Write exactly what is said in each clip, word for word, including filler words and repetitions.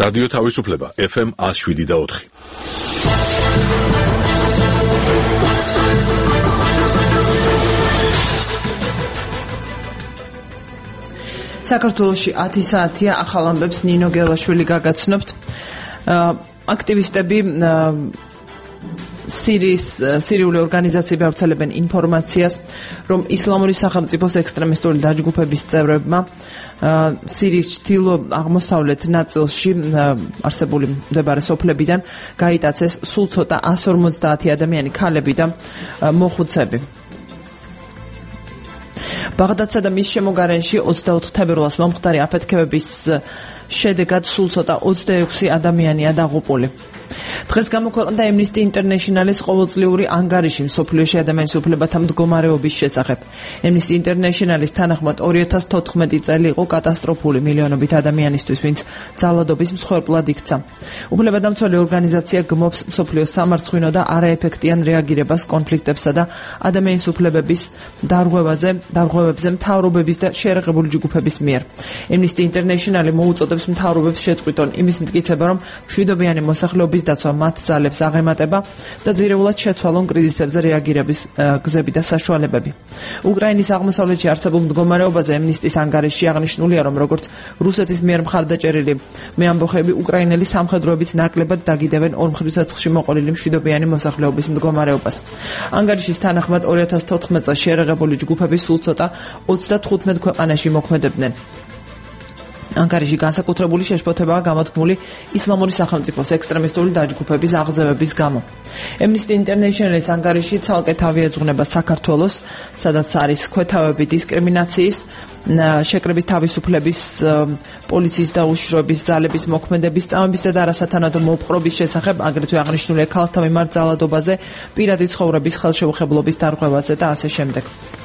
რადიო თავისუფლება ეფ ემ one oh seven და four. საქართველოში ათი საათია ახალ ამბებს ნინო გელაშვილი გაგაცნობთ. აქტივისტები სირიის სირიული ორგანიზაციები ავრცელებენ ინფორმაციას, რომ ისლამური სახელმწიფოს ექსტრემისტული დაჯგუფების წევრებმა სირიის ჩრდილო აღმოსავლეთ ნაწილში არსებული მდებარე სოფლებიდან გაიტაცეს სულ ცოტა one forty ადამიანი, ქალები და მოხუცები. ბაღდადსა და მის შემოგარენში ოცდაოთხ თებერვალს მომხდარი აფეთქებების შედეგად სულ ცოტა ოცდაექვსი ადამიანია დაღუპული. დღეს გამოქვეყნდა Amnesty International-ის ყოველწლიური ანგარიში მსოფლიოში ადამიანის უფლებათა მდგომარეობის შესახებ. Amnesty International-ის თანახმად two thousand fourteen წელი იყო კატასტროფული მილიონობით ადამიანისთვის, ვინც ძალადობის მსხვერპლად იქცა. უფლებადამცველი ორგანიზაცია გმობს მსოფლიოს სამარცხვინო და არაეფექტიან რეაგირებას კონფლიქტებსა და ადამიანის უფლებების დარღვევაზე, დარღვევებზე მთავრობების და შეერაღებული ჯგუფების მიერ. Amnesty International მოუწოდებს მთავრობებს შეწყვიტონ იმის მტკიცება, რომ მშვიდობიანი მოსახლეობის დაცვა მათ ძალებს აღემატება და ძირეულად შეცვალონ კრიზისებზე რეაგირების გზები და საშუალებები. უკრაინის აღმოსავლეთში არსებულ მდგომარეობაზე Amnesty-ის ანგარიშში აღნიშნულია, რომ როგორც რუსეთის მიერ მხარდაჭერილი მეამბოხეები უკრაინელი სამხედროების ნაკლებად დაგიდევენ ორმხრივ საცხში მოყოლილი მშვიდობიანი მოსახლეობის მდგომარეობას. ანგარიშის თანახმად two thousand fourteen წელს შეერაღებული ჯგუფები სულ ცოტა ოცდათხუთმეტ ქვეყანაში მოქმედებდნენ. ანგარიში განსაკუთრებული შეშფოთებაა გამოთქმული ისლამური სახელმწიფოს ექსტრემისტული დაჯგუფების აღზევების გამო. Amnesty International-ის ანგარიში ცალკე თავი ეძღვნება საქართველოს, სადაც არის ქვეთავები დისკრიმინაციის, შეკრების თავისუფლების, პოლიციის და უშიშროების ძალების მოქმედების, წამებისა და არასათანადო მოპყრობის შესახებ, აგრეთვე აღნიშნულია ქალთა მიმართ ძალადობაზე, პირადი ცხოვრების ხელშეუხებლობის დარღვევაზე და ასე შემდეგ.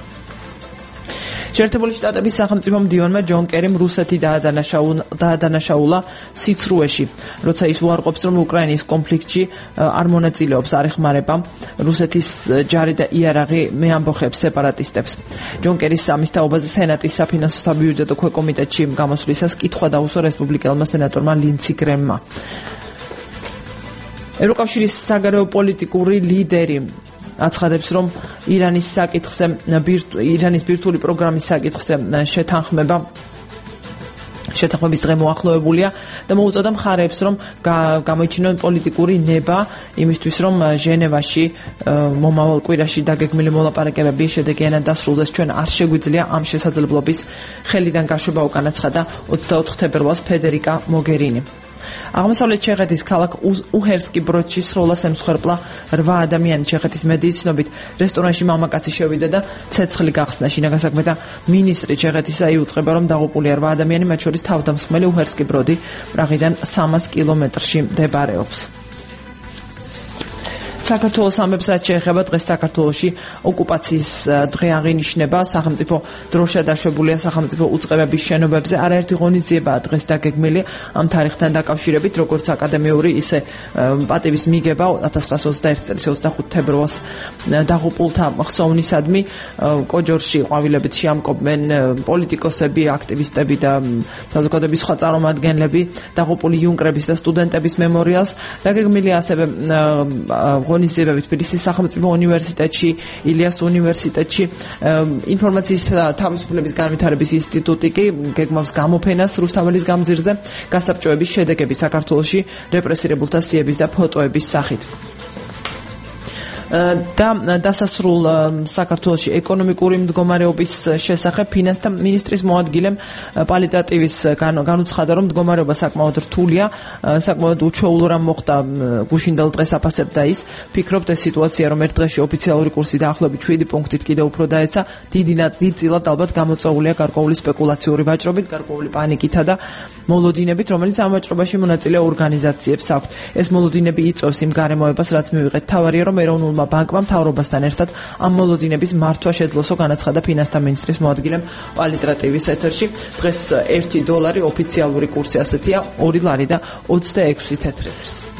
შეერთებული შტატების სახელმწიფო მდივანმა ჯონ კერიმ რუსეთი დაადანაშაულა სიცრუეში, როცა ის უარყოფს, რომ უკრაინის კონფლიქტში არ მონაწილეობს, არ ეხმარება რუსეთის ჯარი და იარაღი მეამბოხებს სეპარატისტებს. ჯონ კერის სამის თაობაზე სენატის საფინანსო საბიუჯეტო ქვეკომიტეტში გამოსვლისას კითხვა დაუსვა რესპუბლიკელმა სენატორმა ლინცი გრემმა. ევროკავშირის საგარეო პოლიტიკური ლიდერი აცხადებს, რომ ირანის საკითხზე, ირანის ბირთვული პროგრამის საკითხზე შეთანხმება შეთანხმების დღე მოახლოებულია და მოუწოდა მხარეებს, რომ გამოიჩინონ პოლიტიკური ნება იმისთვის, რომ ჟენევაში მომავალ კვირაში დაგეგმილი მოლაპარაკებები შედეგიანად დასრულდეს. ჩვენ არ შეგვიძლია ამ შესაძლებლობის ხელიდან გაშვება, უკანაცხადა ოცდაოთხ თებერვალს ფედერიკა მოგერინი. აღმოსავლეთ ჩეხეთის ქალაქ უჰერსკი ბროდში სროლას ემსხვერპლა რვა ადამიანი. ჩეხეთის მედიის ცნობით რესტორანში მამაკაცი შევიდა და ცეცხლი გახსნა. შინაგან საქმეთა მინისტრი ჩეხეთისა იუწყება, რომ დაღუპულია რვა ადამიანი, მათ შორის თავდამსხმელი. უჰერსკი ბროდი პრაღიდან სამას კილომეტრში მდებარეობს. საქართველოს ამბებს რაც შეეხება დღეს საქართველოში ოკუპაციის დღე აღინიშნება. სახელმწიფო დროშა დაშვებულია სახელმწიფო უწყებების შენობებზე. არაერთი ღონისძიებაა დღეს დაგეგმილი ამ თარიღთან დაკავშირებით, როგორც აკადემიური, ისე პატივის მიგება ათას ცხრაასი ოცდაერთი წლის ოცდახუთ თებერვალს დაღუპულთა ხსოვნისადმი. კოჯორში ყვავილებით შეამკობენ პოლიტიკოსები, აქტივისტები და საზოგადოების სხვა წარმომადგენლები დაღუპული იუნკრების და სტუდენტების მემორიალს. დაგეგმილია ასევე ღონისძიებები თბილისის სახელმწიფო უნივერსიტეტში, ილიას უნივერსიტეტში. ინფორმაციის თავისუფლების განვითარების ინსტიტუტი კი გეგმავს გამოფენას რუსთაველის გამზირზე, გასაბჭოების შედეგები საქართველოში რეპრესირებულთა სიების და ფოტოების სახით. და დასასრულ საქართველოში ეკონომიკური მდგომარეობის შესახებ ფინანსთა მინისტრის მოადგილემ პალიტატივის განუცხადა, რომ მდგომარეობა საკმაოდ რთულია, საკმაოდ უჩვეულო რამ მოხდა გუშინდელ დღეს აფასებდა ის. ფიქრობთ, ეს სიტუაცია, რომ ერთ დღეში ოფიციალური კურსი დაახლოებით შვიდი პუნქტით კიდევ უფრო დაეცა, დიდწილად ალბათ გამოწვეულია გარკვეული სპეკულაციური ვაჭრობით, გარკვეული პანიკითა და მოლოდინებით, რომელიც ამ ვაჭრობაში მონაწილე ორგანიზაციებს აქვთ. ეს მოლოდინები იწვევს იმ გარემოებას, რაც მივიღეთ. თავარია, რომ ეროვნულ ბანკმა მთავრობასთან ერთად ამ მოლოდინების მართვა შეძლოსო, განაცხადა ფინანსთა მინისტრის მოადგილემ პალიტრატივის ეთერში. დღეს ერთი დოლარი ოფიციალური კურსი ასეთია, ორი ლარი და ოცდაექვსი თეთრი ღირსი.